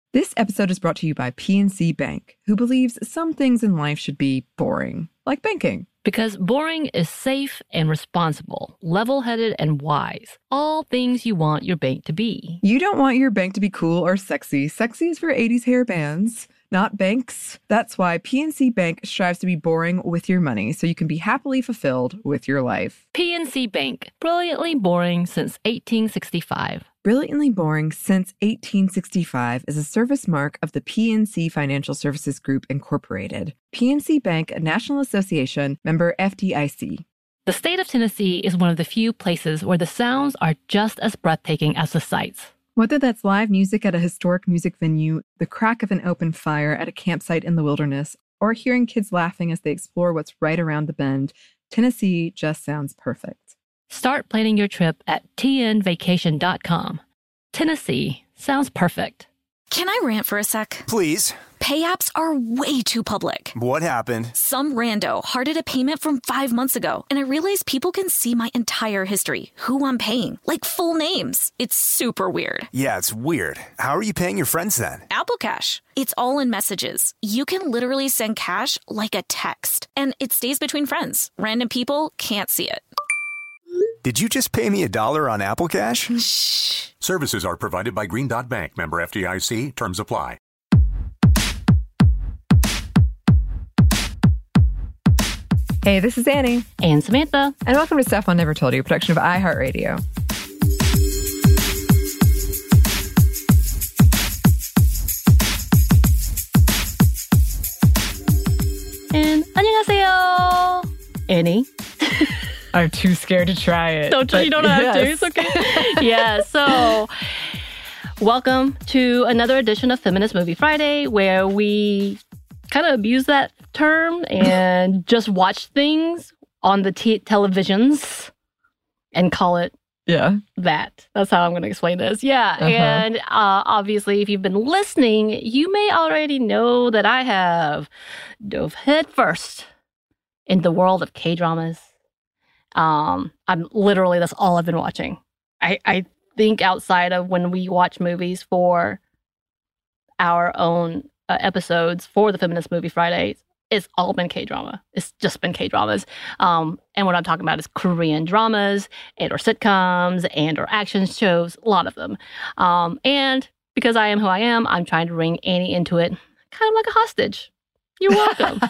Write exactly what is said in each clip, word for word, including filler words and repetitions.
This episode is brought to you by P N C Bank, who believes some things in life should be boring, like banking. Because boring is safe and responsible, level-headed and wise. All things you want your bank to be. You don't want your bank to be cool or sexy. Sexy is for eighties hair bands, not banks. That's why P N C Bank strives to be boring with your money so you can be happily fulfilled with your life. P N C Bank, brilliantly boring since eighteen sixty-five. Brilliantly Boring Since eighteen sixty-five is a service mark of the P N C Financial Services Group, Incorporated. P N C Bank, a National Association, member F D I C. The state of Tennessee is one of the few places where the sounds are just as breathtaking as the sights. Whether that's live music at a historic music venue, the crack of an open fire at a campsite in the wilderness, or hearing kids laughing as they explore what's right around the bend, Tennessee just sounds perfect. Start planning your trip at T N vacation dot com. Tennessee sounds perfect. Can I rant for a sec? Please. Pay apps are way too public. What happened? Some rando hearted a payment from five months ago, and I realized people can see my entire history, who I'm paying, like full names. It's super weird. Yeah, it's weird. How are you paying your friends then? Apple Cash. It's all in messages. You can literally send cash like a text, and it stays between friends. Random people can't see it. Did you just pay me a dollar on Apple Cash? Shh. Services are provided by Green Dot Bank, member F D I C. Terms apply. Hey, this is Annie. And Samantha. And welcome to Stuff Mom Never Told You, a production of iHeartRadio. And 안녕하세요, Annie. I'm too scared to try it. Don't you, you don't have yes. to. It's okay. Yeah, so welcome to another edition of Feminist Movie Friday, where we kind of abuse that term and just watch things on the t- televisions and call it yeah that. That's how I'm going to explain this. Yeah, uh-huh. and uh, obviously, if you've been listening, you may already know that I have dove headfirst in the world of K-dramas. Um, I'm literally, that's all I've been watching. I, I think outside of when we watch movies for our own uh, episodes for the Feminist Movie Fridays, it's all been K-drama. It's just been K-dramas. Um, and what I'm talking about is Korean dramas and or sitcoms and or action shows, a lot of them. Um, and because I am who I am, I'm trying to bring Annie into it kind of like a hostage. You're welcome.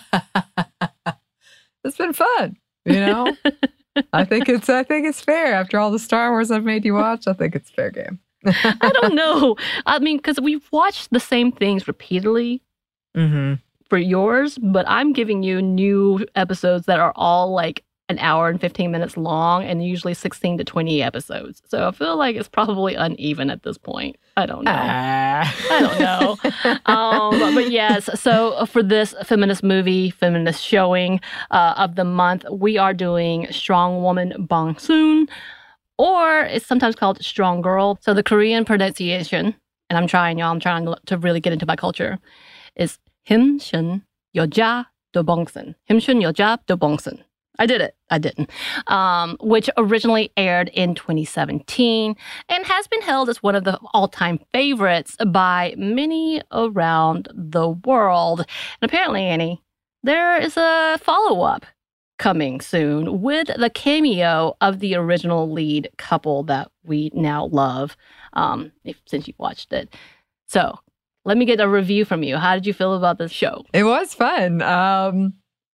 It's been fun, you know? I think it's I think it's fair. After all the Star Wars I've made you watch, I think it's fair game. I don't know. I mean, because we've watched the same things repeatedly mm-hmm. for yours, but I'm giving you new episodes that are all like an hour and fifteen minutes long and usually sixteen to twenty episodes. So I feel like it's probably uneven at this point. I don't know. Uh. I don't know. um, but, but yes, so for this feminist movie, feminist showing uh, of the month, we are doing Strong Woman Bong Soon, or it's sometimes called Strong Girl. So the Korean pronunciation, and I'm trying, y'all, I'm trying to really get into my culture, is Himshun Yoja Do Bongsun. Himshun Yoja Do Bongsun. I did it. I didn't. Um, which originally aired in twenty seventeen and has been held as one of the all-time favorites by many around the world. And apparently, Annie, there is a follow-up coming soon with the cameo of the original lead couple that we now love, um, if, since you watched it. So let me get a review from you. How did you feel about this show? It was fun. Um...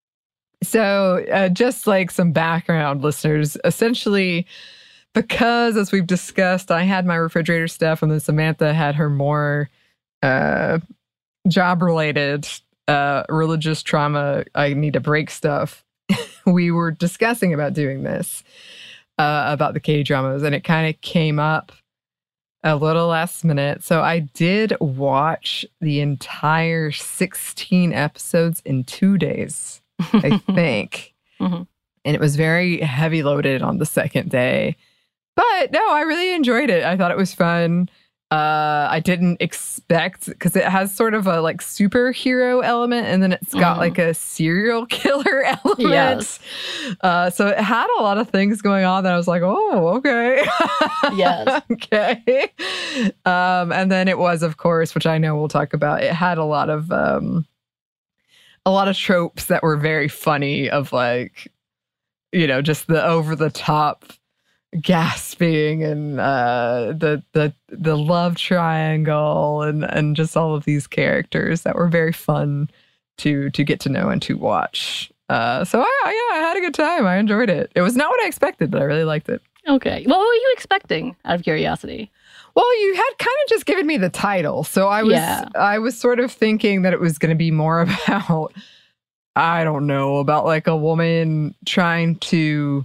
So uh, just like some background, listeners, essentially, because as we've discussed, I had my refrigerator stuff and then Samantha had her more uh, job-related uh, religious trauma, I need a break stuff. We were discussing about doing this, uh, about the K-dramas, and it kind of came up a little last minute. So I did watch the entire sixteen episodes in two days. I think. Mm-hmm. And it was very heavy loaded on the second day. But no, I really enjoyed it. I thought it was fun. Uh, I didn't expect, because it has sort of a like superhero element, and then it's got mm. like a serial killer element. Yes. Uh, so it had a lot of things going on that I was like, oh, okay. Yes. Okay. Um, and then it was, of course, which I know we'll talk about, it had a lot of um, a lot of tropes that were very funny, of like, you know, just the over the top gasping and uh, the the the love triangle and and just all of these characters that were very fun to to get to know and to watch. Uh, so I, yeah, I had a good time. I enjoyed it. It was not what I expected, but I really liked it. Okay, what were you expecting? Out of curiosity. Well, you had kind of just given me the title, so I was yeah. I was sort of thinking that it was going to be more about, I don't know, about like a woman trying to.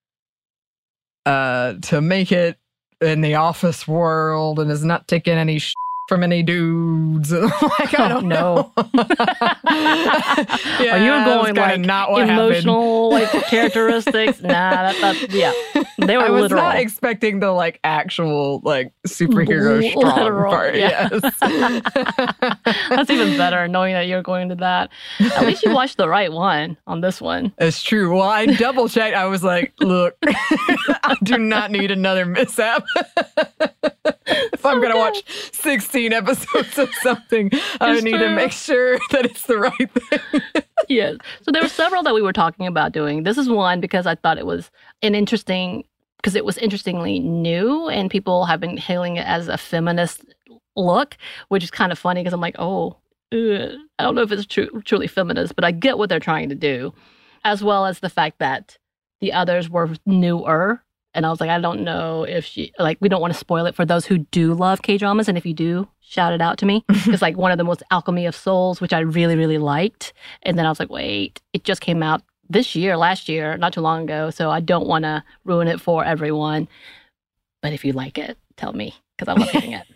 Uh, to make it in the office world and is not taking any sh- from any dudes. Like, I don't know. Yeah, Are you going like not what emotional like characteristics? Nah, that, that yeah. They were I was literal. not expecting the like actual like superhero strong literal, part. Yeah. Yes. That's even better, knowing that you're going to that. At least you watched the right one on this one. It's true. Well, I double checked. I was like, look, I do not need another mishap. If I'm going to watch sixteen episodes of something, I It's need true. to make sure that it's the right thing. Yes. So there were several that we were talking about doing. This is one because I thought it was an interesting, because it was interestingly new and people have been hailing it as a feminist look, which is kind of funny because I'm like, oh, ugh, I don't know if it's true, truly feminist, but I get what they're trying to do, as well as the fact that the others were newer. And I was like, I don't know if she, like, we don't want to spoil it for those who do love K-dramas. And if you do, shout it out to me. It's like one of them was Alchemy of Souls, which I really, really liked. And then I was like, wait, it just came out this year, last year, not too long ago. So I don't want to ruin it for everyone. But if you like it, tell me, because I love hitting it.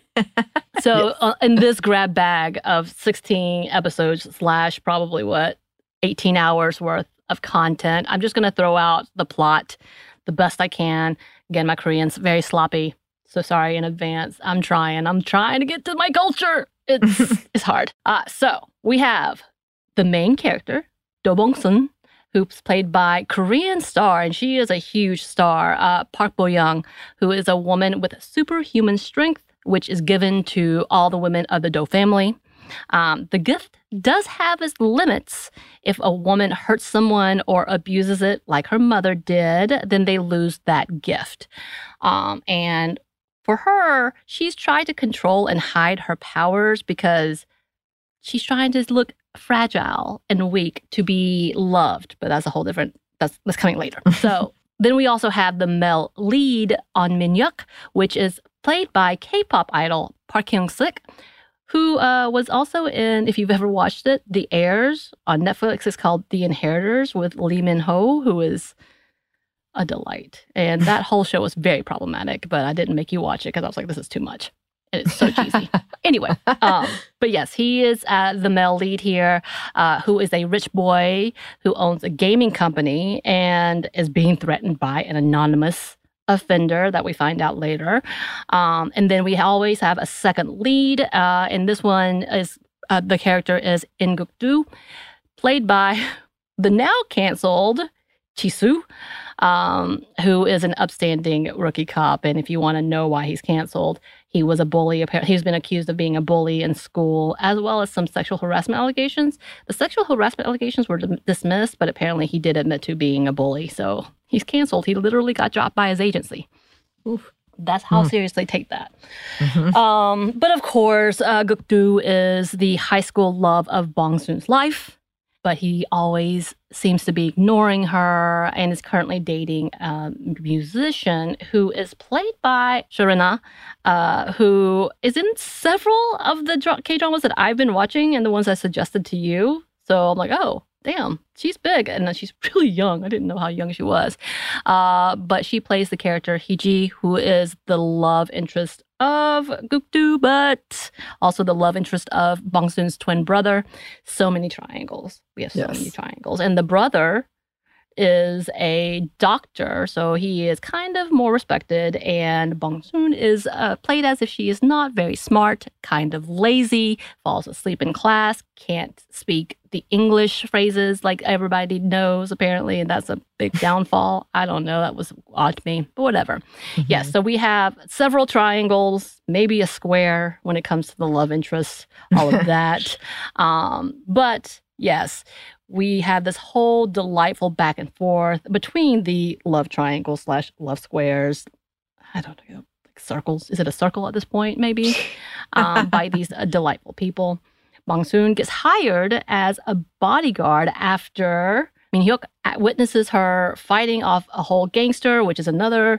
So yes. uh, in this grab bag of sixteen episodes slash probably what, eighteen hours worth of content, I'm just going to throw out the plot the best I can. Again, my Korean's very sloppy, so sorry in advance. I'm trying. I'm trying to get to my culture. It's it's hard. Uh, so we have the main character, Do Bong-sun, who's played by Korean star, and she is a huge star, uh, Park Bo-young, who is a woman with superhuman strength, which is given to all the women of the Do family. Um, the gift does have its limits. If a woman hurts someone or abuses it like her mother did, then they lose that gift. Um, and for her, she's tried to control and hide her powers because she's trying to look fragile and weak to be loved. But that's a whole different, that's, that's coming later. So then we also have the male lead on Min-hyuk, which is played by K-pop idol Park Hyung-sik, who uh, was also in, if you've ever watched it, The Heirs on Netflix. It's called The Inheritors with Lee Min-ho, who is a delight. And that whole show was very problematic, but I didn't make you watch it because I was like, this is too much. And it's so cheesy. Anyway, um, but yes, he is uh, the male lead here, uh, who is a rich boy who owns a gaming company and is being threatened by an anonymous offender that we find out later. Um, and then we always have a second lead. Uh, and this one is, uh, the character is In Guk-do, played by the now canceled Jisoo, um, who is an upstanding rookie cop. And if you want to know why he's canceled, he was a bully. Apparently, he's been accused of being a bully in school, as well as some sexual harassment allegations. The sexual harassment allegations were d- dismissed, but apparently he did admit to being a bully. So he's canceled. He literally got dropped by his agency. Oof. That's how mm. serious they take that. Mm-hmm. Um, but of course, uh, Guk-do is the high school love of Bong-soon's life, but he always seems to be ignoring her and is currently dating a musician who is played by Sharina, uh, who is in several of the K-dramas that I've been watching and the ones I suggested to you. So I'm like, oh, damn, she's big. And she's really young. I didn't know how young she was. Uh, but she plays the character Hee-ji, who is the love interest of Guk-do, but also the love interest of Bong-soon's twin brother. So many triangles. We have so yes. many triangles. And the brother is a doctor, so he is kind of more respected, and Bong Soon is uh, played as if she is not very smart, kind of lazy, falls asleep in class, can't speak the English phrases like everybody knows, apparently, and that's a big downfall. I don't know, that was odd to me, but whatever. Mm-hmm. Yes, yeah, so we have several triangles, maybe a square when it comes to the love interest, all of that. Um, but yes, we have this whole delightful back and forth between the love triangle slash love squares. I don't know, like circles. Is it a circle at this point, maybe? um, by these uh, delightful people. Bong Soon gets hired as a bodyguard after Min Hyuk witnesses her fighting off a whole gangster, which is another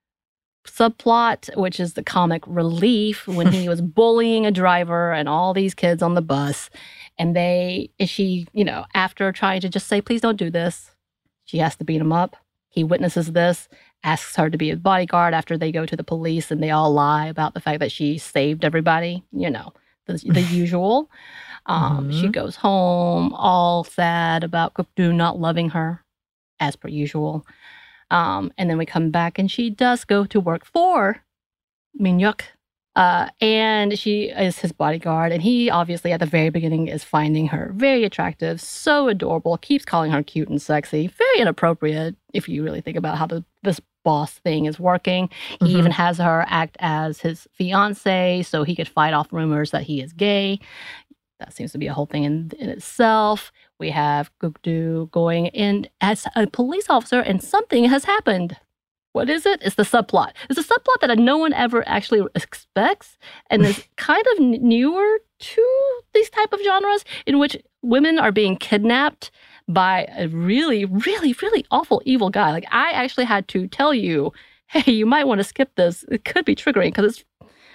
subplot, which is the comic relief when he was bullying a driver and all these kids on the bus. And they, and she, you know, after trying to just say, please don't do this, she has to beat him up. He witnesses this, asks her to be his bodyguard after they go to the police and they all lie about the fact that she saved everybody, you know, the, the usual. Um, mm-hmm. She goes home all sad about Guk-do not loving her, as per usual. Um, and then we come back and she does go to work for Min Hyuk. Uh, and she is his bodyguard. And he obviously at the very beginning is finding her very attractive, so adorable, keeps calling her cute and sexy. Very inappropriate if you really think about how the, this boss thing is working. He mm-hmm. even has her act as his fiance so he could fight off rumors that he is gay. That seems to be a whole thing in, in itself. We have Guk-do going in as a police officer and something has happened. What is it? It's the subplot. It's a subplot that no one ever actually expects and is kind of newer to these type of genres in which women are being kidnapped by a really, really, really awful, evil guy. Like, I actually had to tell you, hey, you might want to skip this. It could be triggering because it's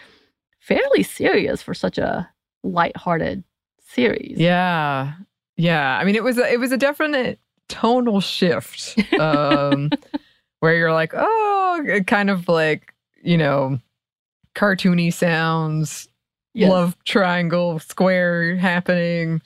fairly serious for such a lighthearted series. Yeah. Yeah. I mean, it was a, it was a definite tonal shift. Um where you're like, oh, kind of like, you know, cartoony sounds, yes. Love triangle, square happening,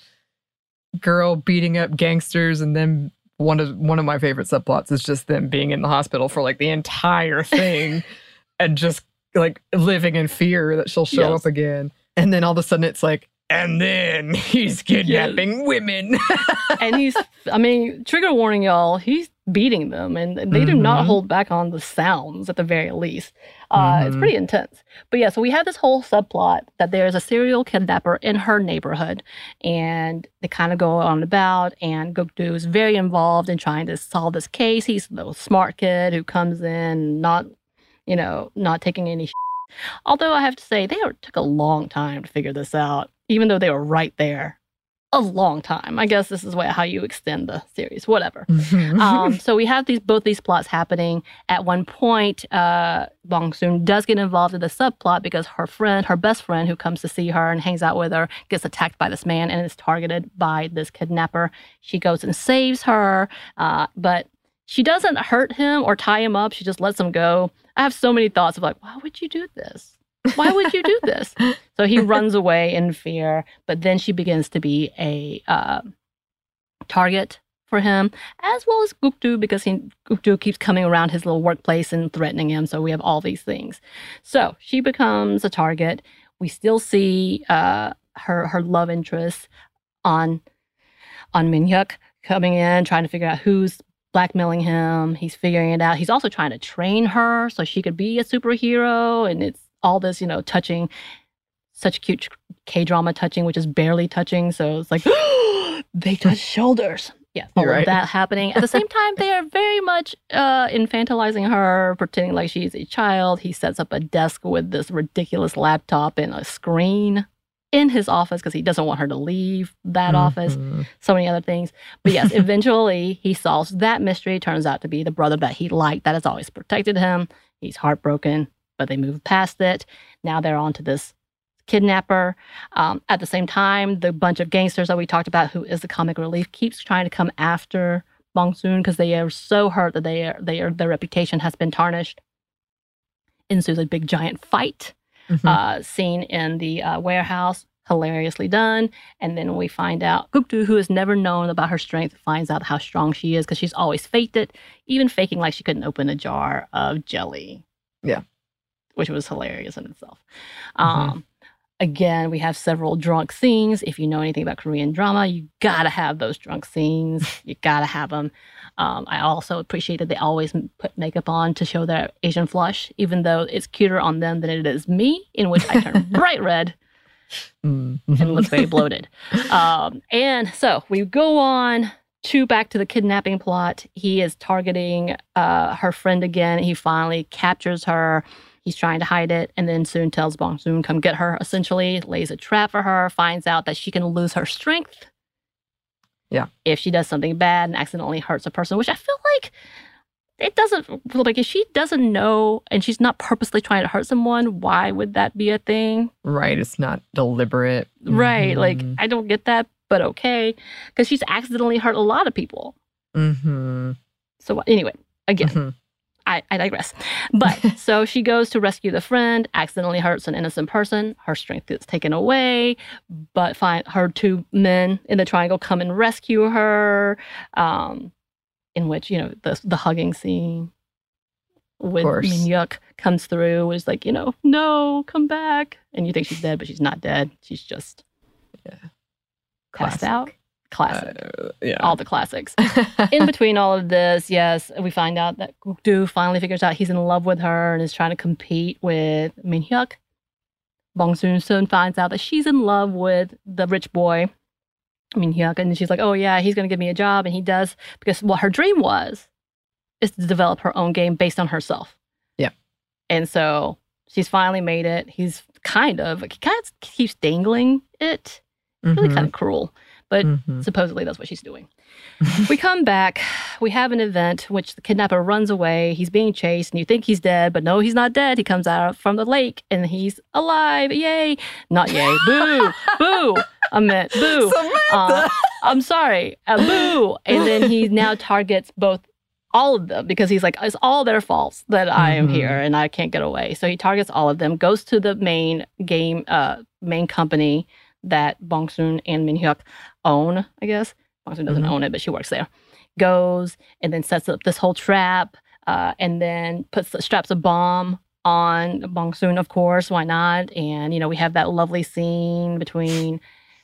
girl beating up gangsters, and then one of one of my favorite subplots is just them being in the hospital for like the entire thing and just like living in fear that she'll show yes. up again. And then all of a sudden it's like, and then he's kidnapping yes. women. And he's, I mean, trigger warning, y'all, he's beating them. And they mm-hmm. do not hold back on the sounds at the very least. Uh, mm-hmm. It's pretty intense. But yeah, so we have this whole subplot that there's a serial kidnapper in her neighborhood. And they kind of go on about. And Guk-do is very involved in trying to solve this case. He's the little smart kid who comes in, not, you know, not taking any shit. Although I have to say, they took a long time to figure this out. Even though they were right there, a long time. I guess this is what, how you extend the series, whatever. Mm-hmm. um, so we have these both these plots happening. At one point, uh, Bong Soon does get involved in the subplot because her friend, her best friend who comes to see her and hangs out with her, gets attacked by this man and is targeted by this kidnapper. She goes and saves her, uh, but she doesn't hurt him or tie him up. She just lets him go. I have so many thoughts of like, why would you do this? Why would you do this? So he runs away in fear, but then she begins to be a uh, target for him, as well as Guk-do, because he, Guk-do keeps coming around his little workplace and threatening him. So we have all these things. So she becomes a target. We still see uh, her her love interest on on Min Hyuk coming in, trying to figure out who's blackmailing him. He's figuring it out. He's also trying to train her so she could be a superhero, and it's all this, you know, touching, such cute K-drama touching, which is barely touching. So it's like, they touch shoulders. Yeah, all right. Of that happening. At the same time, they are very much uh, infantilizing her, pretending like she's a child. He sets up a desk with this ridiculous laptop and a screen in his office because he doesn't want her to leave that mm-hmm. office. So many other things. But yes, eventually he solves that mystery. Turns out to be the brother that he liked that has always protected him. He's heartbroken, but they move past it. Now they're on to this kidnapper. Um, at the same time, the bunch of gangsters that we talked about, who is the comic relief, keeps trying to come after Bong Soon because they are so hurt that they are, they are, their reputation has been tarnished. Ensues a big giant fight mm-hmm. uh, scene in the uh, warehouse. Hilariously done. And then we find out Gukdu, who has never known about her strength, finds out how strong she is because she's always faked it, even faking like she couldn't open a jar of jelly. Yeah. Which was hilarious in itself. Mm-hmm. Um, again, we have several drunk scenes. If you know anything about Korean drama, you gotta have those drunk scenes. You gotta have them. Um, I also appreciate that they always put makeup on to show their Asian flush, even though it's cuter on them than it is me, in which I turn bright red. Mm-hmm. And looks very bloated. Um, and so we go on to back to the kidnapping plot. He is targeting uh, her friend again. He finally captures her. He's trying to hide it, and then soon tells Bong Soon, come get her, essentially. Lays a trap for her, finds out that she can lose her strength. Yeah. If she does something bad and accidentally hurts a person, which I feel like it doesn't feel like if she doesn't know and she's not purposely trying to hurt someone, why would that be a thing? Right. It's not deliberate. Right. Mm-hmm. Like, I don't get that, but okay. Because she's accidentally hurt a lot of people. Mm-hmm. So anyway, again, Mm-hmm. I, I digress. But so she goes to rescue the friend, accidentally hurts an innocent person. Her strength is taken away, but find her two men in the triangle come and rescue her. Um, in which, you know, the the hugging scene with Min Hyuk comes through, is like, you know, no, come back. And you think she's dead, but she's not dead. She's just yeah. passed Classic. out. Classic. Uh, yeah. All the classics. In between all of this, yes, we find out that Gukdu finally figures out he's in love with her and is trying to compete with Min Hyuk. Bong Soon soon finds out that she's in love with the rich boy, Min Hyuk, and she's like, oh yeah, he's going to give me a job, and he does, because what her dream was is to develop her own game based on herself. Yeah. And so she's finally made it. He's kind of, like, he kind of keeps dangling it. Really Mm-hmm. kind of cruel. But mm-hmm. supposedly that's what she's doing. We come back. We have an event which the kidnapper runs away. He's being chased, and you think he's dead, but no, he's not dead. He comes out from the lake, and he's alive. Yay. Not yay. Boo. Boo. I meant boo. Samantha. Uh, I'm sorry. Uh, boo. And then he now targets both, all of them, because he's like, it's all their faults that I am Mm-hmm. here and I can't get away. So he targets all of them, goes to the main game, uh, main company that Bong Soon and Min Hyuk own, I guess. Bong Soon doesn't Mhm. own it, but she works there. Goes and then sets up this whole trap, uh, and then puts straps a bomb on Bong Soon, of course. Why not? And, you know, we have that lovely scene between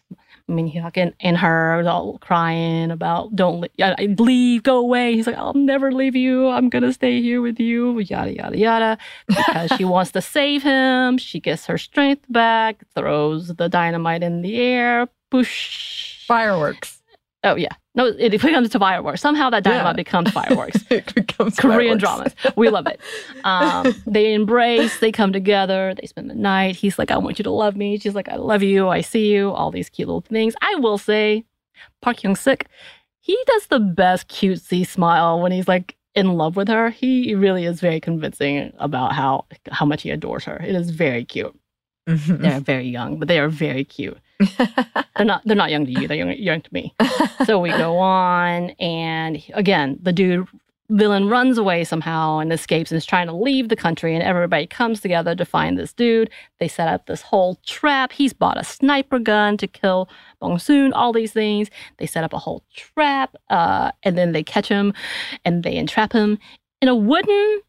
Min Hyuk and, and her all crying about, don't li- uh, leave, go away. He's like, I'll never leave you. I'm going to stay here with you, yada, yada, yada. Because she wants to save him. She gets her strength back, throws the dynamite in the air, push. Fireworks. Oh, yeah. No, it becomes to fireworks. Somehow that dynamite Yeah. becomes fireworks. It becomes Korean fireworks. dramas. We love it. Um, they embrace, they come together, they spend the night. He's like, I want you to love me. She's like, I love you, I see you, all these cute little things. I will say, Park Hyung-sik, he does the best cutesy smile when he's like in love with her. He really is very convincing about how, how much he adores her. It is very cute. Mhm. They're very young, but they are very cute. They're not they're not young to you, they're young, young to me. So we go on, and again, the dude villain runs away somehow and escapes and is trying to leave the country, and everybody comes together to find this dude. They set up this whole trap. He's bought a sniper gun to kill Bong Soon, all these things. They set up a whole trap, uh, and then they catch him and they entrap him in a wooden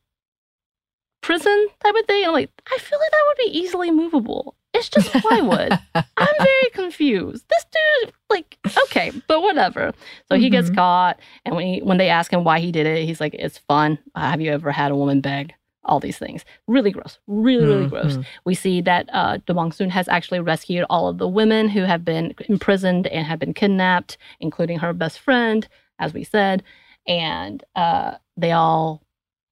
prison type of thing. I'm like, I feel like that would be easily movable. It's just plywood. I'm very confused. This dude, like, okay, but whatever. So he gets Mhm. caught, and when he, when they ask him why he did it, he's like, it's fun. Uh, have you ever had a woman beg? All these things. Really gross. Really, really gross. Mhm. We see that uh, Do Bong Soon has actually rescued all of the women who have been imprisoned and have been kidnapped, including her best friend, as we said. And uh, they all,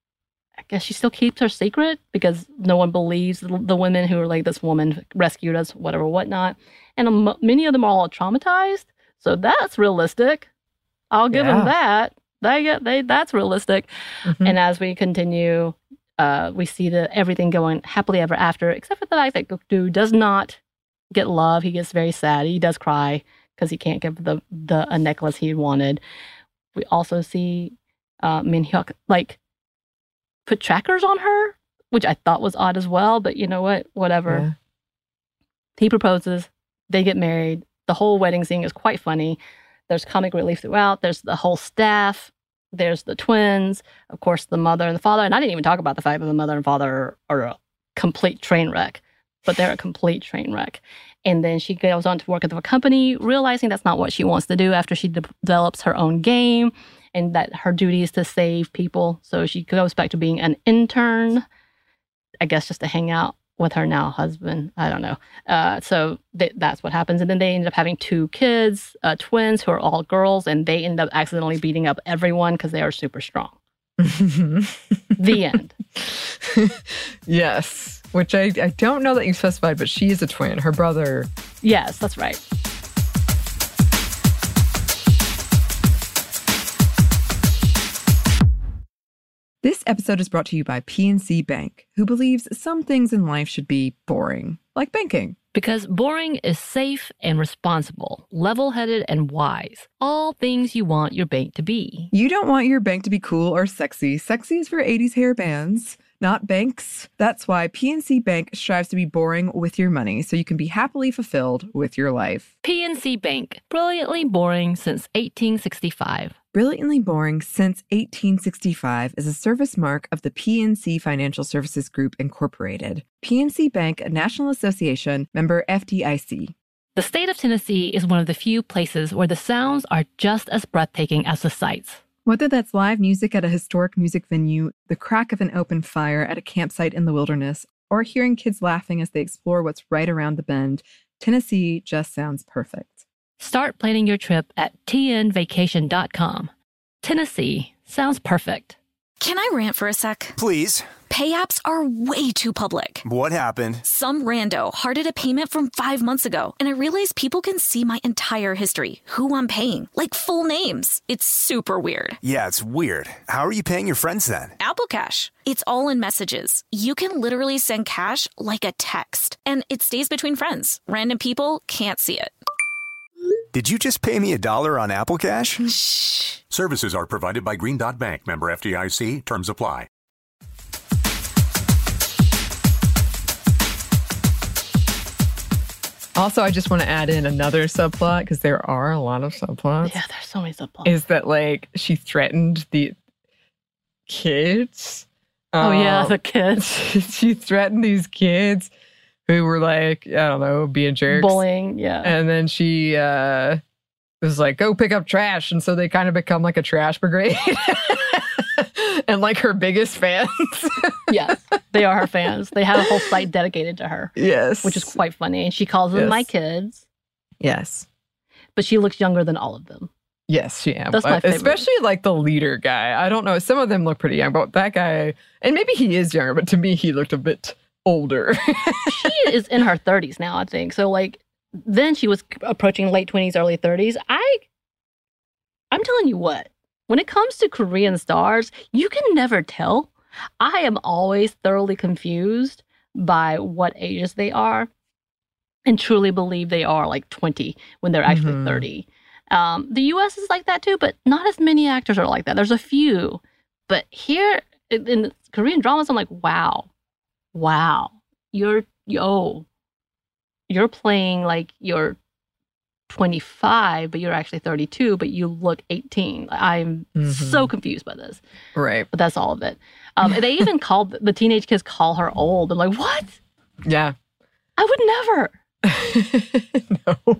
I guess she still keeps her secret because no one believes the, the women who are like, this woman rescued us, whatever, whatnot. And um, many of them are all traumatized. So that's realistic. I'll give Yeah. them that. They get they that's realistic. Mhm. And as we continue, uh, we see the everything going happily ever after, except for the fact that Gukdu does not get love. He gets very sad. He does cry because he can't give the the a necklace he wanted. We also see uh, Min Hyuk like put trackers on her, which I thought was odd as well. But you know what? Whatever. Yeah. He proposes. They get married. The whole wedding scene is quite funny. There's comic relief throughout. There's the whole staff. There's the twins. Of course, the mother and the father. And I didn't even talk about the fact that the mother and father are, are a complete train wreck. But they're a complete train wreck. And then she goes on to work at the company, realizing that's not what she wants to do after she de- develops her own game and that her duty is to save people. So she goes back to being an intern, I guess just to hang out with her now husband. I don't know. Uh, so th- that's what happens. And then they end up having two kids, uh, twins who are all girls, and they end up accidentally beating up everyone because they are super strong. The end. Yes. Which I, I don't know that you specified, but she is a twin. Her brother. Yes, that's right. This episode is brought to you by P N C Bank, who believes some things in life should be boring, like banking. Because boring is safe and responsible, level-headed and wise. All things you want your bank to be. You don't want your bank to be cool or sexy. Sexy is for eighties hair bands, not banks. That's why P N C Bank strives to be boring with your money so you can be happily fulfilled with your life. P N C Bank, brilliantly boring since eighteen sixty-five. Brilliantly Boring Since eighteen sixty-five is a service mark of the P N C Financial Services Group, Incorporated. P N C Bank, a National Association, member F D I C. The state of Tennessee is one of the few places where the sounds are just as breathtaking as the sights. Whether that's live music at a historic music venue, the crack of an open fire at a campsite in the wilderness, or hearing kids laughing as they explore what's right around the bend, Tennessee just sounds perfect. Start planning your trip at T N vacation dot com. Tennessee sounds perfect. Can I rant for a sec? Please. Pay apps are way too public. What happened? Some rando hearted a payment from five months ago, and I realized people can see my entire history, who I'm paying, like full names. It's super weird. Yeah, it's weird. How are you paying your friends then? Apple Cash. It's all in messages. You can literally send cash like a text, and it stays between friends. Random people can't see it. Did you just pay me a dollar on Apple Cash? Shh. Services are provided by Green Dot Bank, member F D I C. Terms apply. Also, I just want to add in another subplot, because there are a lot of subplots. Yeah, there's so many subplots. Is that, like, she threatened the kids? Oh, yeah, Um, the kids. she threatened these kids who were, like, I don't know, being jerks. Bullying, yeah. And then she uh, was like, go pick up trash. And so they kind of become like a trash brigade. And like her biggest fans. Yes, they are her fans. They have a whole site dedicated to her. Yes. Which is quite funny. And she calls them Yes. my kids. Yes. But she looks younger than all of them. Yes, she am. That's my Uh, favorite. Especially like the leader guy. I don't know. Some of them look pretty young, but that guy, and maybe he is younger, but to me, he looked a bit older. She is in her thirties now, I think. So like then she was approaching late twenties, early thirties. I, I'm telling you what, when it comes to Korean stars, you can never tell. I am always thoroughly confused by what ages they are and truly believe they are like twenty when they're actually Mhm. thirty. Um, the U S is like that too, but not as many actors are like that. There's a few. But here in in Korean dramas, I'm like, wow, wow, you're, yo, you're playing like you're twenty-five, but you're actually thirty-two, but you look eighteen. I'm Mhm. so confused by this, Right. but that's all of it. Um, and they even called the teenage kids call her old. I'm like, what? Yeah. I would never. No.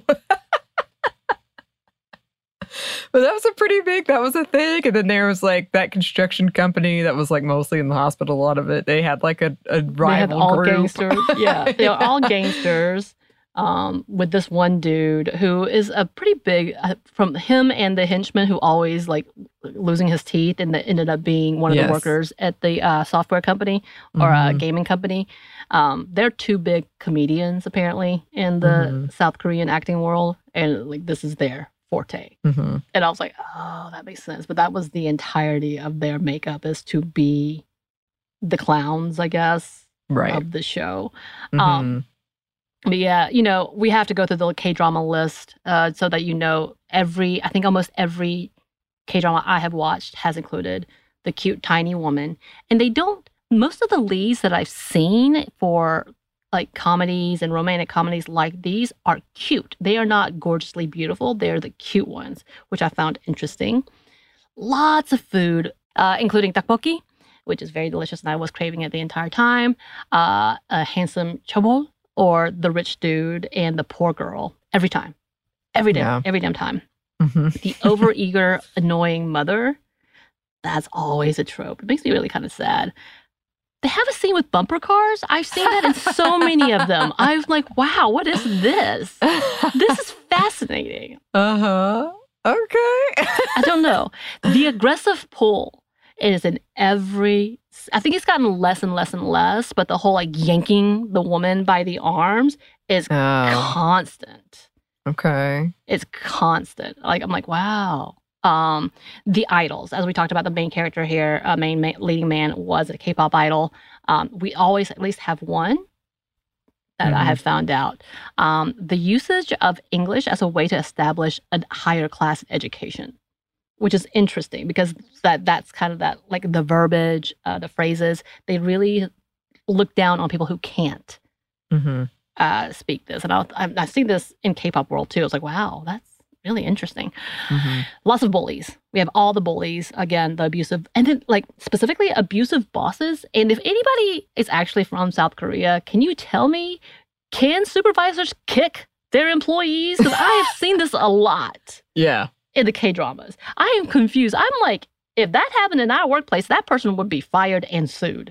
But that was a pretty big, that was a thing. And then there was like that construction company that was like mostly in the hospital, a lot of it. They had like a, a rival They had all group. gangsters. Yeah, they were all gangsters. Um, with this one dude who is a pretty big, uh, from him and the henchman who always like losing his teeth and that ended up being one of Yes. the workers at the uh, software company or a Mhm. gaming company. Um, they're two big comedians apparently in the Mhm. South Korean acting world, and like this is their forte. Mhm. And I was like, oh, that makes sense. But that was the entirety of their makeup, is to be the clowns, I guess, Right. of the show. Mhm. Um, But yeah, you know, we have to go through the K-drama list uh, so that you know every, I think almost every K-drama I have watched has included the cute tiny woman. And they don't, most of the leads that I've seen for like comedies and romantic comedies like these are cute. They are not gorgeously beautiful. They're the cute ones, which I found interesting. Lots of food, uh, including tteokbokki, which is very delicious, and I was craving it the entire time. Uh, a handsome chobol, or the rich dude and the poor girl, every time. Every day, yeah. every damn time. Mm-hmm. The overeager, annoying mother, that's always a trope. It makes me really kind of sad. They have a scene with bumper cars. I've seen that in so many of them. I'm like, wow, what is this? This is fascinating. Uh-huh. Okay. I don't know. The aggressive pull is in every... I think it's gotten less and less and less, but the whole like yanking the woman by the arms is oh. constant. Okay. It's constant. Like, I'm like, wow. Um, the idols, as we talked about, the main character here, uh, main ma- leading man was a K-pop idol. Um, we always at least have one that mm-hmm. I have found out. Um, the usage of English as a way to establish a higher class education, which is interesting because that that's kind of that, like the verbiage, uh, the phrases, they really look down on people who can't mm-hmm. uh, speak this. And I, I've seen this in K-pop world too. I was like, wow, that's really interesting. Mm-hmm. Lots of bullies. We have all the bullies. Again, the abusive, and then like specifically abusive bosses. And if anybody is actually from South Korea, can you tell me, can supervisors kick their employees? Because I have seen this a lot. Yeah. In the K-dramas. I am confused. I'm like, if that happened in our workplace, that person would be fired and sued.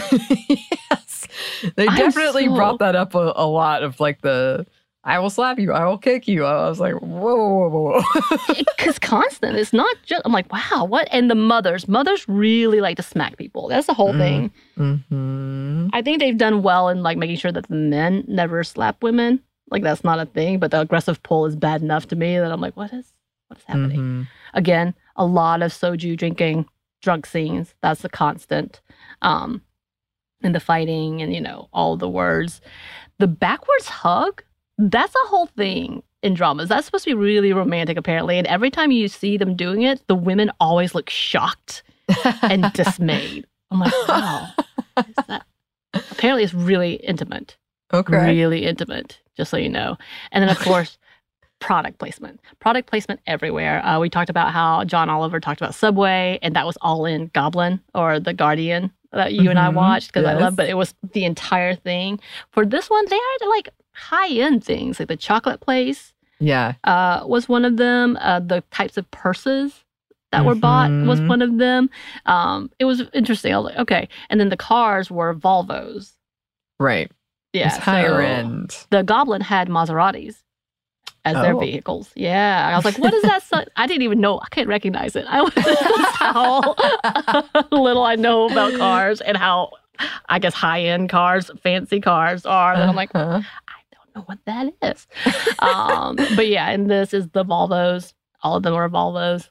Yes. They I'm definitely so... brought that up a, a lot of like the, I will slap you, I will kick you. I was like, whoa, whoa, whoa, whoa. Because constant. It's not just, I'm like, wow, what? And the mothers, mothers really like to smack people. That's the whole thing. Mm-hmm. I think they've done well in like making sure that the men never slap women. Like that's not a thing, but the aggressive pull is bad enough to me that I'm like, what is, what is happening? Mm-hmm. Again, a lot of soju drinking, drunk scenes. That's the constant. Um, and the fighting and, you know, all the words. The backwards hug, that's a whole thing in dramas. That's supposed to be really romantic, apparently. And every time you see them doing it, the women always look shocked and dismayed. I'm like, wow. What is that? Apparently, it's really intimate. Okay. Really intimate, just so you know. And then, of course, product placement. Product placement everywhere. Uh, we talked about how John Oliver talked about Subway, and that was all in Goblin or The Guardian that you mm-hmm. and I watched because yes. I love, but it was the entire thing. For this one, they had like high-end things, like the chocolate place. Yeah. Uh, was one of them. Uh, the types of purses that mm-hmm. were bought was one of them. Um, it was interesting. I was like, okay. And then the cars were Volvos. Right. Yeah. It's higher so end. The Goblin had Maseratis as oh. their vehicles. Yeah. I was like, what is that? So-? I didn't even know. I couldn't recognize it. I was just how little I know about cars and how, I guess, high-end cars, fancy cars are. And I'm like, uh-huh. I don't know what that is. um, but yeah, and this is the Volvos. All of them are Volvos.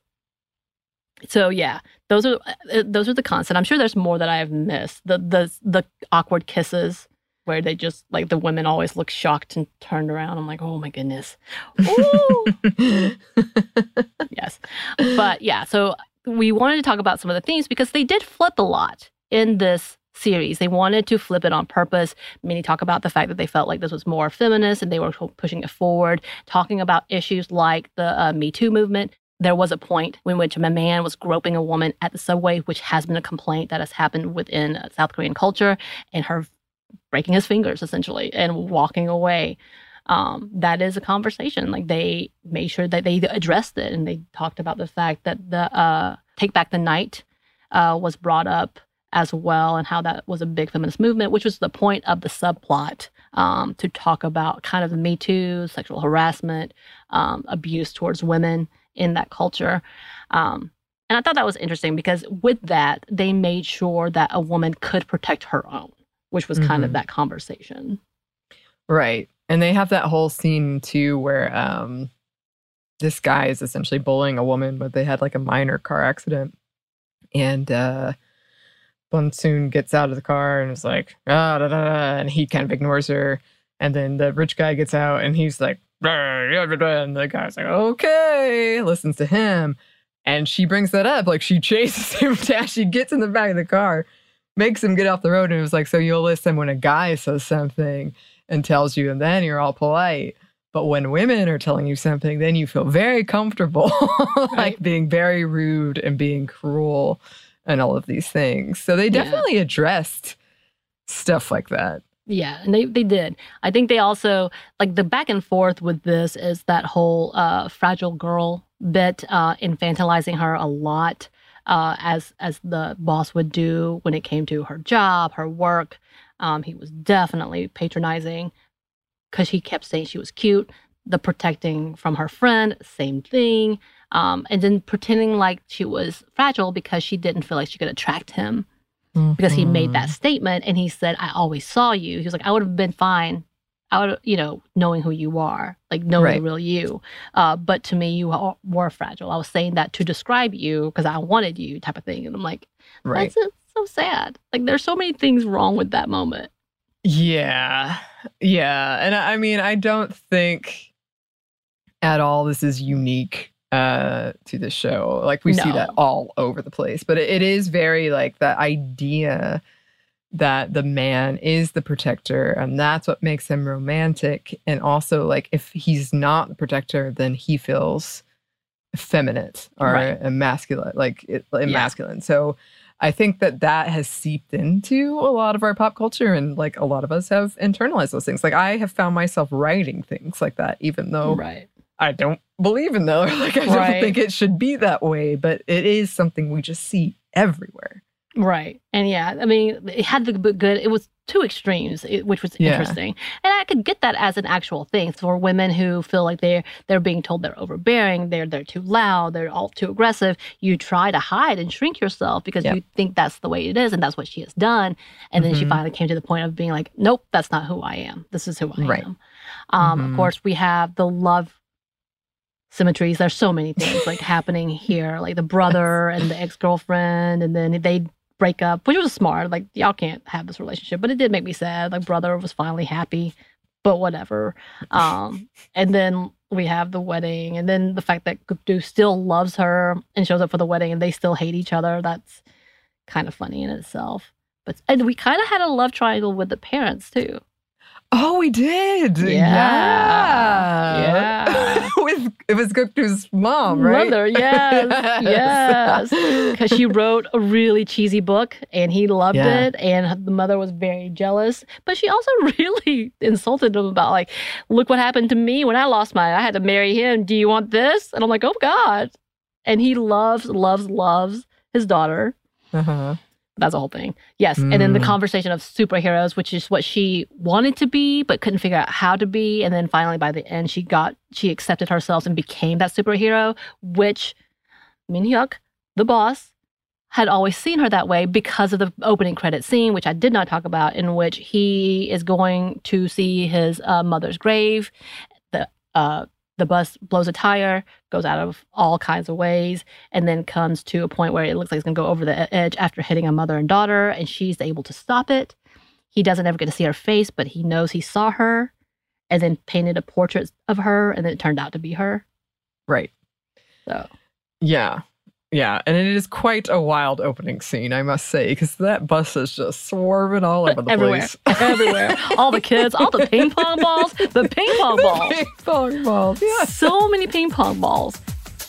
So yeah, those are those are the constant. I'm sure there's more that I have missed. The the the awkward kisses where they just like the women always look shocked and turned around. I'm like, oh my goodness. Ooh. Yes. But yeah, so we wanted to talk about some of the themes because they did flip a lot in this series. They wanted to flip it on purpose. Many talk about the fact that they felt like this was more feminist and they were pushing it forward, talking about issues like the uh, Me Too movement. There was a point in which a man was groping a woman at the subway, which has been a complaint that has happened within uh, South Korean culture, and her breaking his fingers, essentially, and walking away. Um, that is a conversation. Like, they made sure that they addressed it, and they talked about the fact that the uh, Take Back the Night uh, was brought up as well, and how that was a big feminist movement, which was the point of the subplot, um, to talk about kind of the Me Too, sexual harassment, um, abuse towards women in that culture. Um, and I thought that was interesting because with that, they made sure that a woman could protect her own, which was mm-hmm. kind of that conversation. Right. And they have that whole scene too where um, this guy is essentially bullying a woman, but they had like a minor car accident. And uh, Bong-soon gets out of the car and is like, ah, da, da, da, and he kind of ignores her. And then the rich guy gets out and he's like, and the guy's like, okay, listens to him. And she brings that up. Like, she chases him down. She gets in the back of the car makes him get off the road. And it was like, so you'll listen when a guy says something and tells you, and then you're all polite. But when women are telling you something, then you feel very comfortable, like Right. being very rude and being cruel and all of these things. So they Yeah. definitely addressed stuff like that. Yeah, and they, they did. I think they also, like, the back and forth with this is that whole uh, fragile girl bit, uh, infantilizing her a lot, uh, as as the boss would do when it came to her job, her work. Um, he was definitely patronizing because he kept saying she was cute. The protecting from her friend, same thing. Um, and then pretending like she was fragile because she didn't feel like she could attract him. Because he made that statement and he said, I always saw you. He was like, I would have been fine. I would, you know, knowing who you are, like knowing Right. the real you. Uh, but to me, you are, were fragile. I was saying that to describe you because I wanted you, type of thing. And I'm like, Right. that's so sad. Like, there's so many things wrong with that moment. Yeah. Yeah. And I I mean, I don't think at all this is unique uh, to the show. Like, we see that No. all over the place. But it, it is very like that idea that the man is the protector and that's what makes him romantic. And also, like, if he's not the protector, then he feels effeminate or Right. emasculate, like it, emasculine. So I think that that has seeped into a lot of our pop culture, and like a lot of us have internalized those things. Like, I have found myself writing things like that, even though Right. I don't believe in them. Like, I don't Right. think it should be that way, but it is something we just see everywhere. Right. And yeah, I mean, it had the b- good, it was two extremes, it, which was Yeah. interesting. And I could get that as an actual thing for women who feel like they're they're being told they're overbearing, they're they're too loud, they're all too aggressive. You try to hide and shrink yourself because Yeah. you think that's the way it is and that's what she has done. And then she Mhm. finally came to the point of being like, nope, that's not who I am. This is who I Right. am. Um, Mhm. Of course, we have the love symmetries. There's so many things like happening here, like the brother and the ex-girlfriend, and then they break up, which was smart. Like, y'all can't have this relationship, but it did make me sad. Like, brother was finally happy, but whatever. Um, and then we have the wedding, and then the fact that Guptu still loves her and shows up for the wedding, and they still hate each other. That's kind of funny in itself. But and we kind of had a love triangle with the parents too. Oh, we did. Yeah. Yeah. Yeah. With it was Guptu's mom, right? Mother, yes, yes. Because she wrote a really cheesy book and he loved Yeah. it. And the mother was very jealous. But she also really insulted him about, like, look what happened to me when I lost mine. I had to marry him. Do you want this? And I'm like, oh, God. And he loves, loves, loves his daughter. Uh-huh. That's the whole thing. Yes. And then the Mm. conversation of superheroes, which is what she wanted to be, but couldn't figure out how to be. And then finally, by the end, she got, she accepted herself and became that superhero, which Min Hyuk, the boss, had always seen her that way because of the opening credit scene, which I did not talk about, in which he is going to see his uh, mother's grave. The, uh, the bus blows a tire, goes out of all kinds of ways, and then comes to a point where it looks like it's going to go over the edge after hitting a mother and daughter, and she's able to stop it. He doesn't ever get to see her face, but he knows he saw her, and then painted a portrait of her, and then it turned out to be her. Right. So, Yeah. Yeah. And it is quite a wild opening scene, I must say, because that bus is just swerving all over the everywhere, place. everywhere. All the kids, all the ping pong balls, the ping pong balls. Ping pong balls. Yeah. So many ping pong balls.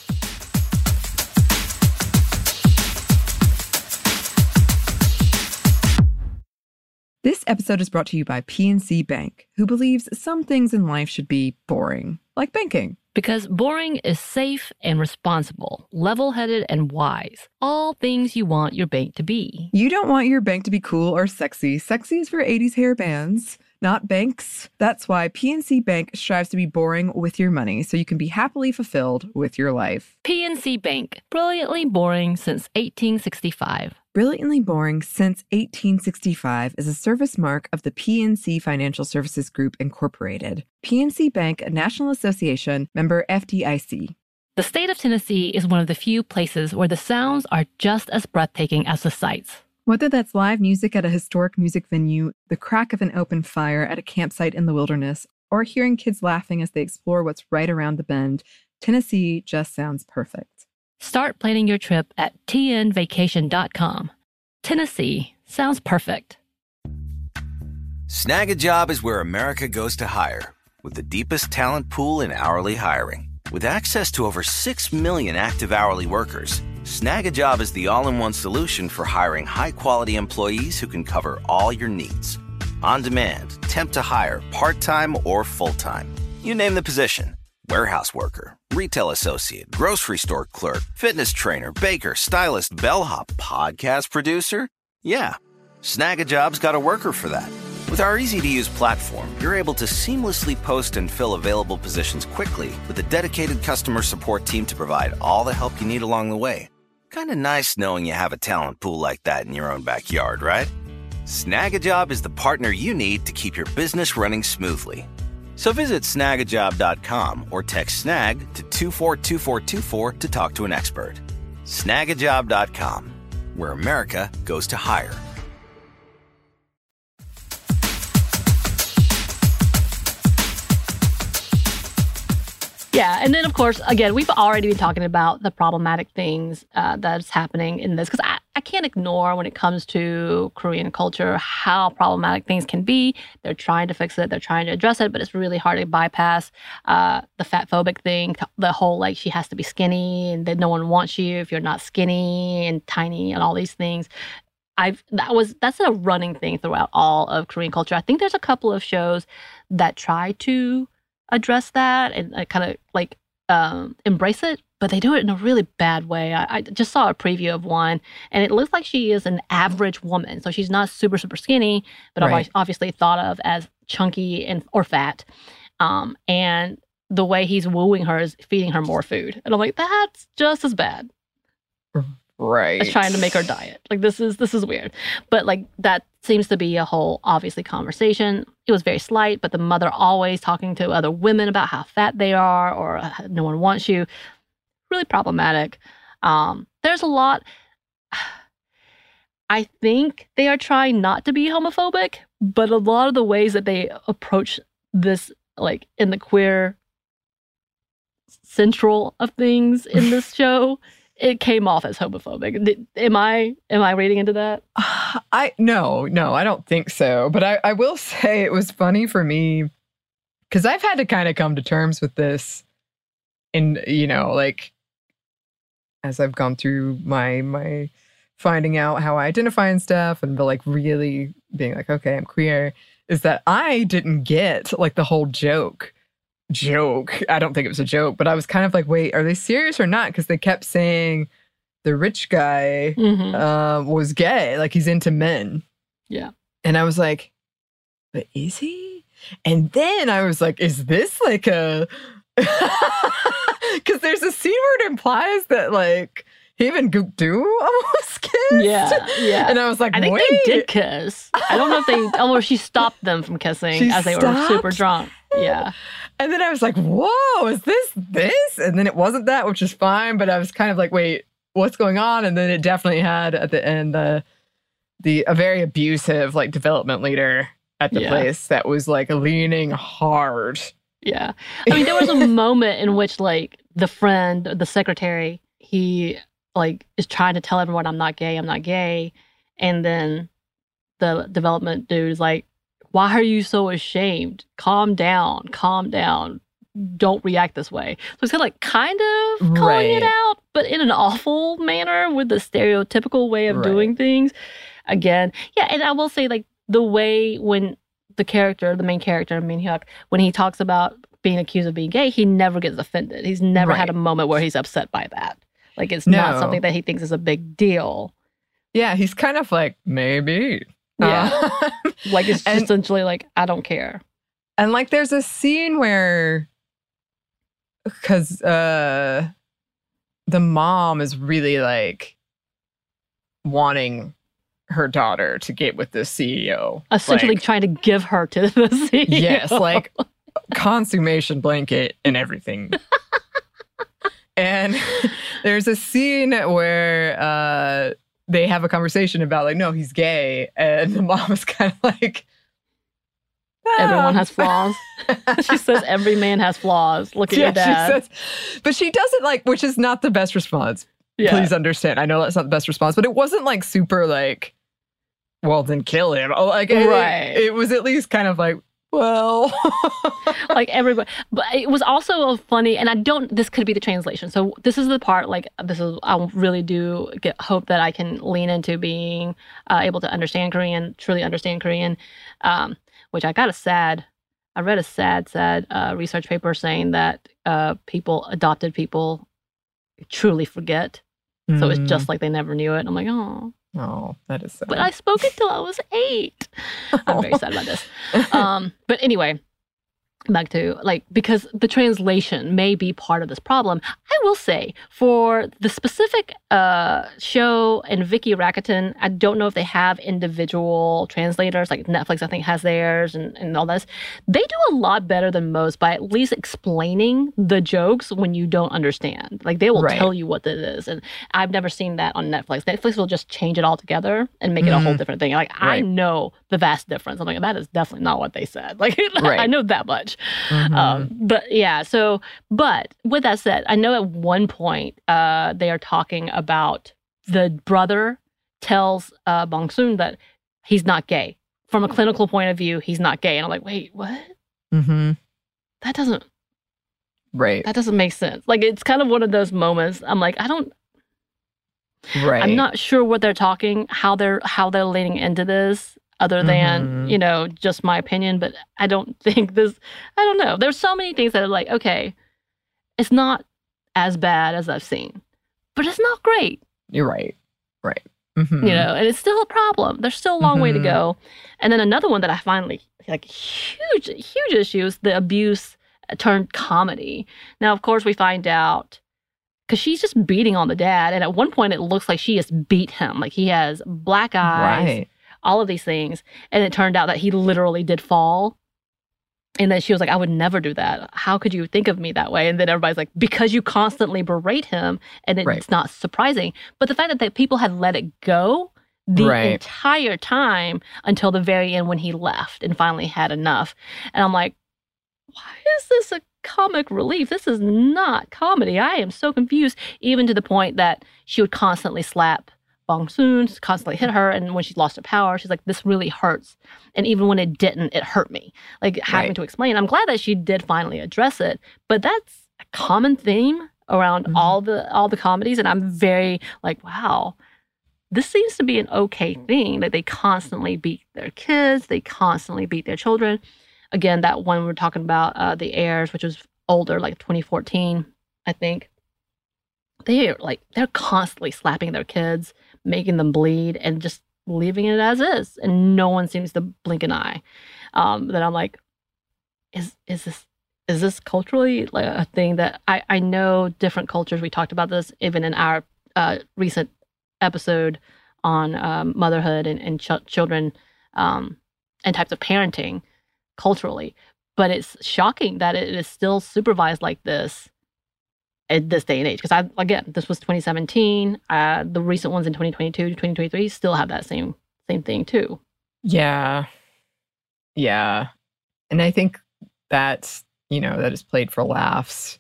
This episode is brought to you by P N C Bank, who believes some things in life should be boring, like banking. Because boring is safe and responsible, level-headed and wise. All things you want your bank to be. You don't want your bank to be cool or sexy. Sexy is for eighties hair bands, not banks. That's why P N C Bank strives to be boring with your money so you can be happily fulfilled with your life. P N C Bank, brilliantly boring since eighteen sixty-five. Brilliantly Boring Since eighteen sixty-five is a service mark of the P N C Financial Services Group, Incorporated. P N C Bank, a National Association, member F D I C. The state of Tennessee is one of the few places where the sounds are just as breathtaking as the sights. Whether that's live music at a historic music venue, the crack of an open fire at a campsite in the wilderness, or hearing kids laughing as they explore what's right around the bend, Tennessee just sounds perfect. Start planning your trip at T N vacation dot com. Tennessee Sounds perfect. Snag a Job is where America goes to hire, with the deepest talent pool in hourly hiring. With access to over six million active hourly workers, Snag a Job is the all-in-one solution for hiring high-quality employees who can cover all your needs. On demand, temp to hire, part-time or full-time. You name the position. Warehouse worker, retail associate, grocery store clerk, fitness trainer, baker, stylist, bellhop, podcast producer. Yeah, Snag a Job's got a worker for that. With our easy-to-use platform, you're able to seamlessly post and fill available positions quickly with a dedicated customer support team to provide all the help you need along the way. Kind of nice knowing you have a talent pool like that in your own backyard, right? Snag a Job is the partner you need to keep your business running smoothly. So visit snag a job dot com or text snag to two four two four two four to talk to an expert. snag a job dot com, where America goes to hire. Yeah, and then, of course, again, we've already been talking about the problematic things uh, that's happening in this, because I, I can't ignore when it comes to Korean culture how problematic things can be. They're trying to fix it. They're trying to address it, but it's really hard to bypass uh, the fatphobic thing, the whole, like, she has to be skinny and that no one wants you if you're not skinny and tiny and all these things. I've that was that's a running thing throughout all of Korean culture. I think there's a couple of shows that try to address that and uh, kind of like um, embrace it, but they do it in a really bad way. I, I just saw a preview of one, and it looks like she is an average woman. So she's not super, super skinny, but right. obviously thought of as chunky and or fat. Um, and the way he's wooing her is feeding her more food. And I'm like, that's just as bad. Right. As trying to make her diet. Like, this is this is weird. But, like, that seems to be a whole, obviously, conversation. It was very slight, but the mother always talking to other women about how fat they are or uh, no one wants you. Really problematic. Um, there's a lot. I think they are trying not to be homophobic, but a lot of the ways that they approach this, like, in the queer central of things in this show, it came off as homophobic. Did, am I am I reading into that? Uh, I no, no, I don't think so. But I, I will say it was funny for me because I've had to kind of come to terms with this in, you know, like as I've gone through my my finding out how I identify and stuff and like really being like, okay, I'm queer, is that I didn't get like the whole joke. joke. I don't think it was a joke, but I was kind of like, wait, are they serious or not? Because they kept saying the rich guy mm-hmm. uh, was gay, like he's into men. Yeah. And I was like, but is he? And then I was like, is this like a... Because there's a scene where it implies that like him and Gook do almost kissed. Yeah, yeah. And I was like, I think wait. they did kiss. I don't know if they... Oh, or she stopped them from kissing she as they stopped? were super drunk. Yeah. And then I was like, whoa, is this this? And then it wasn't that, which is fine. But I was kind of like, wait, what's going on? And then it definitely had at the end the the a very abusive like development leader at the yeah. place that was like leaning hard. Yeah. I mean, there was a moment in which like the friend, the secretary, he like is trying to tell everyone I'm not gay, I'm not gay. And then the development dude is like, why are you so ashamed? Calm down, calm down. Don't react this way. So it's kind of like kind of calling right. it out, but in an awful manner with the stereotypical way of right. doing things. Again, yeah, and I will say like the way when the character, the main character, Min Hyuk, when he talks about being accused of being gay, he never gets offended. He's never right. had a moment where he's upset by that. Like it's no. not something that he thinks is a big deal. Yeah, he's kind of like, maybe. Yeah. Uh, like it's and, essentially like, I don't care. And like there's a scene where, because uh, the mom is really like wanting her daughter to get with the C E O. Essentially like, trying to give her to the C E O. Yes, like consummation blanket and everything. And there's a scene where uh, they have a conversation about like, no, he's gay. And the mom is kind of like, ah. Everyone has flaws. She says every man has flaws. Look at yeah, your dad. She says, but she does it like, which is not the best response. Yeah. Please understand. I know that's not the best response, but it wasn't like super like, well, then kill him. Oh, like, it, Right. It, it was at least kind of like, well. Like everybody, but it was also a funny, and I don't, this could be the translation. So this is the part, like, this is, I really do get hope that I can lean into being uh, able to understand Korean, truly understand Korean, um, which I got a sad, I read a sad, sad uh, research paper saying that uh, people, adopted people, truly forget. So it's just like they never knew it. And I'm like, oh. Oh, that is sad. But I spoke it till I was eight. I'm very sad about this. Um, but anyway, back to like, because the translation may be part of this problem. I will say for the specific uh, show and Vicky Rakuten, I don't know if they have individual translators, like Netflix I think has theirs and, and all this. They do a lot better than most by at least explaining the jokes when you don't understand. Like they will Right. tell you what it is. And I've never seen that on Netflix. Netflix will just change it all together and make it a whole Mhm. different thing. Like I Right. know the vast difference. I'm like, that is definitely not what they said. Like Right. I know that much. Mhm. Um, but yeah, so, but with that said, I know at one point uh, they are talking about the brother tells uh, Bong Soon that he's not gay. From a clinical point of view, he's not gay. And I'm like, wait, what? Mhm. That doesn't, Right. that doesn't make sense. Like, it's kind of one of those moments. I'm like, I don't, Right. I'm not sure what they're talking, how they're, how they're leaning into this. Other than, Mhm. you know, just my opinion, but I don't think this, I don't know. There's so many things that are like, okay, it's not as bad as I've seen, but it's not great, You're right. Right. Mhm. you know, and it's still a problem. There's still a long way to Mhm. go. And then another one that I finally, like, huge, huge issue is the abuse turned comedy. Now, of course, we find out, because she's just beating on the dad. And at one point, it looks like she has beat him. Like he has black eyes. Right. All of these things. And it turned out that he literally did fall. And then she was like, I would never do that. How could you think of me that way? And then everybody's like, because you constantly berate him and it's Right. not surprising. But the fact that the people had let it go the Right. entire time until the very end when he left and finally had enough. And I'm like, why is this a comic relief? This is not comedy. I am so confused, even to the point that she would constantly slap Bong Soon, constantly hit her, and when she lost her power, she's like, this really hurts. And even when it didn't, it hurt me. Like having Right. to explain. I'm glad that she did finally address it, but that's a common theme around Mhm. all the all the comedies, and I'm very like, wow, this seems to be an okay thing. That they constantly beat their kids, they constantly beat their children. Again, that one we're talking about, uh, The Heirs, which was older, like twenty fourteen, I think. They're like they're constantly slapping their kids, making them bleed, and just leaving it as is, and no one seems to blink an eye. Um, that I'm like, is is this is this culturally like a thing that I I know different cultures. We talked about this even in our uh, recent episode on um, motherhood and, and ch- children um, and types of parenting culturally, but it's shocking that it is still supervised like this at this day and age. Because I, again, this was twenty seventeen. Uh, the recent ones in twenty twenty-two to twenty twenty-three still have that same same thing too. Yeah. Yeah. And I think that's, you know, that is played for laughs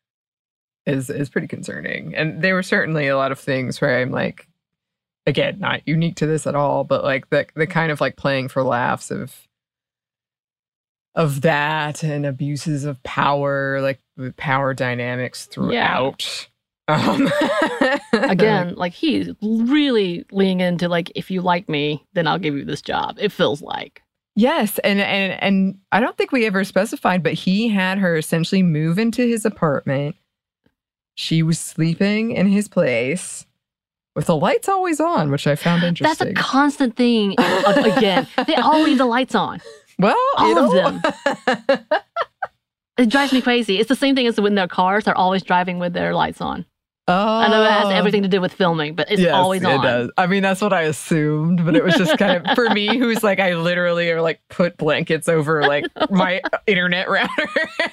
is is pretty concerning. And there were certainly a lot of things where I'm like, again, not unique to this at all, but like the the kind of like playing for laughs of of that and abuses of power, like the power dynamics throughout. Um, Again, like he's really leaning into like, if you like me, then I'll give you this job. It feels like. Yes, and and and I don't think we ever specified, but he had her essentially move into his apartment. She was sleeping in his place with the lights always on, which I found That's interesting. a constant thing. uh, Again, they all leave the lights on. well, all you of know. It drives me crazy. It's the same thing as when their cars, they're always driving with their lights on. Oh, I know it has everything to do with filming, but it's yes, always on. It does. I mean, that's what I assumed, but it was just kind of for me, who's like, I literally are like put blankets over like my internet router.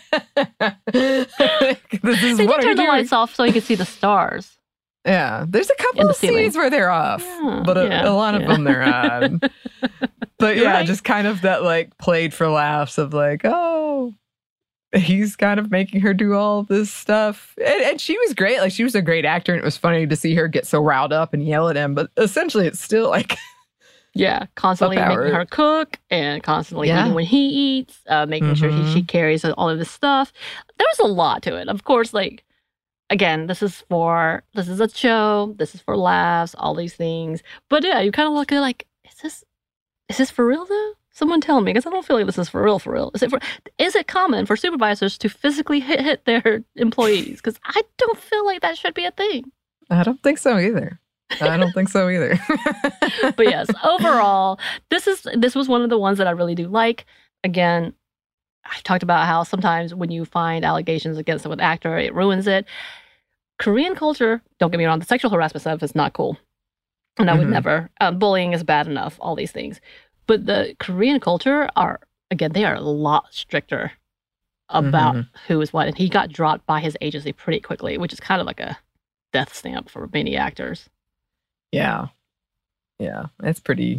Like, this is Then what you are turn the doing? lights off so you can see the stars. Yeah, there's a In couple the of ceiling. scenes where they're off, Yeah, but a, yeah, a lot of yeah. them they're on. But You're yeah, right. just kind of that like played for laughs of like, oh, he's kind of making her do all this stuff. And, and she was great. Like, she was a great actor, and it was funny to see her get so riled up and yell at him. But essentially, it's still like Yeah, constantly Up making hour. her cook and constantly Yeah. eating when he eats, uh, making sure he, Mhm. she carries all of this stuff. There's a lot to it. Of course, like, again, this is for, this is a show, this is for laughs, all these things. But yeah, you kind of look at like, is this, is this for real though? Someone tell me, because I don't feel like this is for real, for real. Is it for, is it common for supervisors to physically hit, hit their employees? Because I don't feel like that should be a thing. I don't think so either. I don't think so either. But yes, overall, this is this was one of the ones that I really do like. Again, I talked about how sometimes when you find allegations against an actor, it ruins it. Korean culture, don't get me wrong, the sexual harassment stuff is not cool. And I would Mhm. never, um, bullying is bad enough, all these things. But the Korean culture are, again, they are a lot stricter about Mhm. who is what. And he got dropped by his agency pretty quickly, which is kind of like a death stamp for many actors. Yeah. Yeah. It's pretty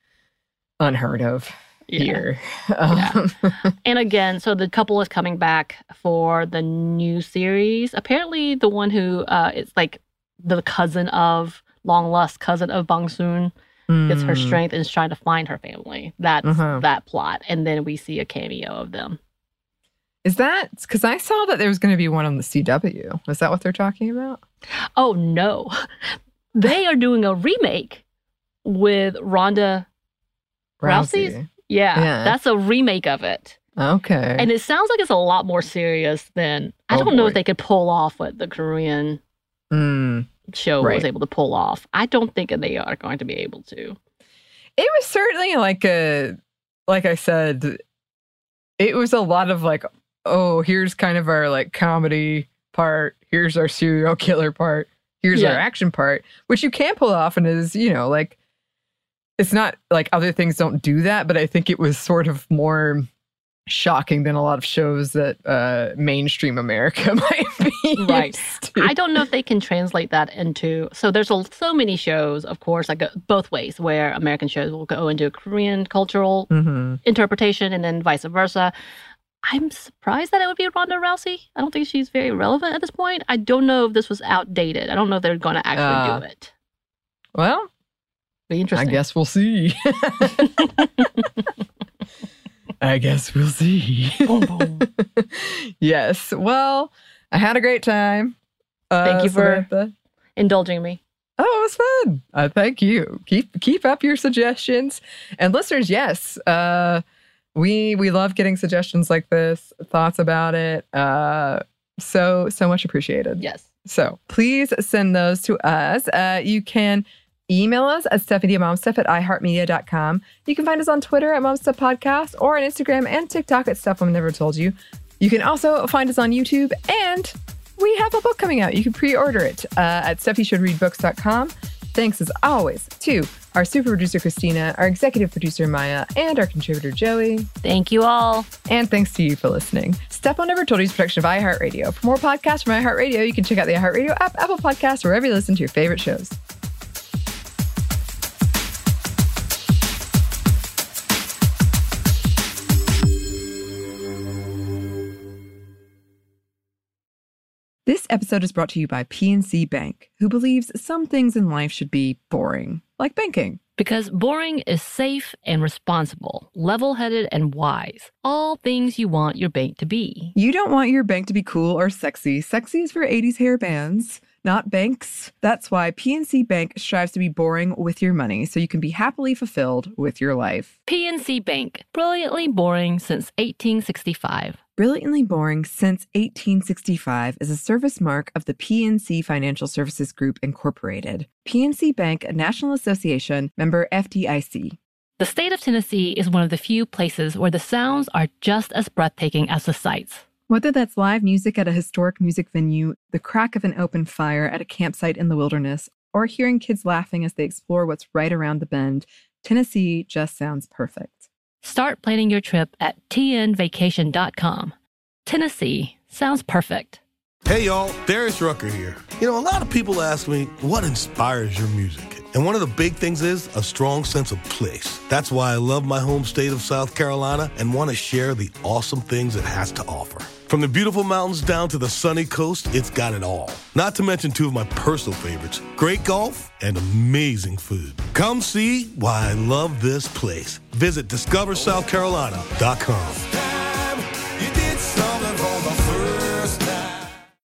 unheard of Yeah. here. Yeah. Um, And again, so the couple is coming back for the new series. Apparently, the one who uh, is like the cousin of Long Lost cousin of Bong Soon gets her mm, strength and is trying to find her family. That's Uh-huh. that plot, and then we see a cameo of them. Is that because I saw that there was going to be one on the C W? Is that what they're talking about? Oh no, they are doing a remake with Ronda Rousey's? Rousey. Yeah, Yeah. that's a remake of it. Okay. And it sounds like it's a lot more serious than, I Oh, don't know boy. if they could pull off what the Korean Mm. show Right. was able to pull off. I don't think they are going to be able to. It was certainly like a, like I said, it was a lot of like, oh, here's kind of our like comedy part. Here's our serial killer part. Here's Yeah. our action part, which you can pull off and is, you know, like, it's not like other things don't do that, but I think it was sort of more shocking than a lot of shows that uh, mainstream America might be Right. used to. I don't know if they can translate that into. So there's a, so many shows, of course, like go both ways, where American shows will go into a Korean cultural Mhm. interpretation and then vice versa. I'm surprised that it would be Ronda Rousey. I don't think she's very relevant at this point. I don't know if this was outdated. I don't know if they're going to actually Uh, do it. Well, Be I interesting. guess we'll see. I guess we'll see. Boom, boom. Yes. Well, I had a great time. Uh, Thank you for- Samantha. Indulging me. Oh, it was fun. Uh, thank you. Keep keep up your suggestions, and listeners. Yes, uh, we we love getting suggestions like this, thoughts about it. Uh, so so much apprecited. Yes. So please send those to us. Uh, you can email us at stephaniemomstuff at iheartmedia dot com. You can find us on Twitter at Momstuff Podcast or on Instagram and TikTok at Stuff Mom Never Told You. You can also find us on YouTube, and we have a book coming out. You can pre-order it uh, at steph you should read books dot com. Thanks as always to our super producer Christina, our executive producer Maya, and our contributor Joey. Thank you all. And thanks to you for listening. Step On Never Told You is a production of iHeartRadio. For more podcasts from iHeartRadio, you can check out the iHeartRadio app, Apple Podcasts, or wherever you listen to your favorite shows. This episode is brought to you by P N C Bank, who believes some things in life should be boring, like banking. Because boring is safe and responsible, level-headed and wise. All things you want your bank to be. You don't want your bank to be cool or sexy. Sexy is for eighties hair bands, not banks. That's why P N C Bank strives to be boring with your money so you can be happily fulfilled with your life. P N C Bank, brilliantly boring since eighteen sixty-five. Brilliantly Boring Since eighteen sixty-five is a service mark of the P N C Financial Services Group, Incorporated. P N C Bank, a National Association, member F D I C. The state of Tennessee is one of the few places where the sounds are just as breathtaking as the sights. Whether that's live music at a historic music venue, the crack of an open fire at a campsite in the wilderness, or hearing kids laughing as they explore what's right around the bend, Tennessee just sounds perfect. Start planning your trip at T N vacation dot com. Tennessee sounds perfect. Hey y'all, Darius Rucker here. You know, a lot of people ask me, what inspires your music? And one of the big things is a strong sense of place. That's why I love my home state of South Carolina and want to share the awesome things it has to offer. From the beautiful mountains down to the sunny coast, it's got it all. Not to mention two of my personal favorites, great golf and amazing food. Come see why I love this place. Visit discover south carolina dot com.